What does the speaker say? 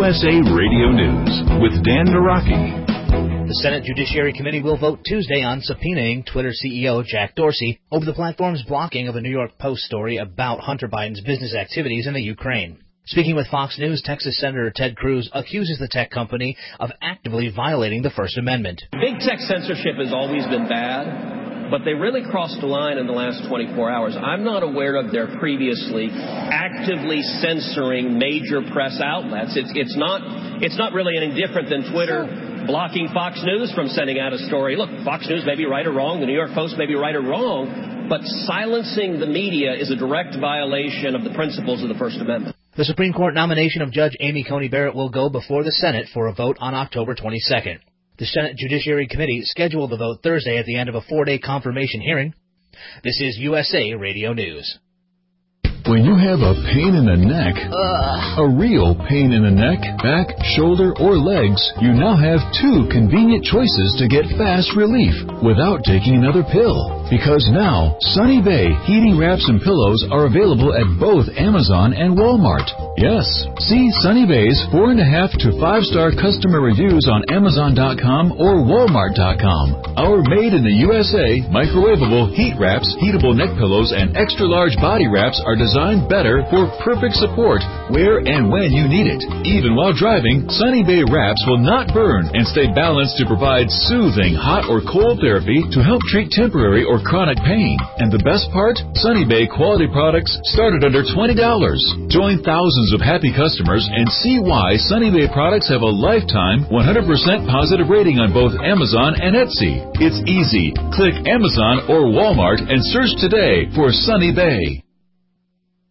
USA Radio News with Dan Naraki. The Senate Judiciary Committee will vote Tuesday on subpoenaing Twitter CEO Jack Dorsey over the platform's blocking of a New York Post story about Hunter Biden's business activities in the Ukraine. Speaking with Fox News, Texas Senator Ted Cruz accuses the tech company of actively violating the First Amendment. Big tech censorship has always been bad, but they really crossed the line in the last 24 hours. I'm not aware of their previously actively censoring major press outlets. It's not really any different than Twitter blocking Fox News from sending out a story. Look, Fox News may be right or wrong, the New York Post may be right or wrong, but silencing the media is a direct violation of the principles of the First Amendment. The Supreme Court nomination of Judge Amy Coney Barrett will go before the Senate for a vote on October 22nd. The Senate Judiciary Committee scheduled the vote Thursday at the end of a 4-day confirmation hearing. This is USA Radio News. When you have a pain in the neck, a real pain in the neck, back, shoulder, or legs, you now have 2 convenient choices to get fast relief without taking another pill. Because now, Sunny Bay heating wraps and pillows are available at both Amazon and Walmart. Yes, see Sunny Bay's 4.5 to 5-star customer reviews on Amazon.com or Walmart.com. Our made in the USA microwavable heat wraps, heatable neck pillows, and extra large body wraps are designed better for perfect support where and when you need it. Even while driving, Sunny Bay wraps will not burn and stay balanced to provide soothing hot or cold therapy to help treat temporary or chronic pain. And the best part? Sunny Bay quality products start at under $20. Join thousands of happy customers and see why Sunny Bay products have a lifetime 100% positive rating on both Amazon and Etsy. It's easy. Click Amazon or Walmart and search today for Sunny Bay.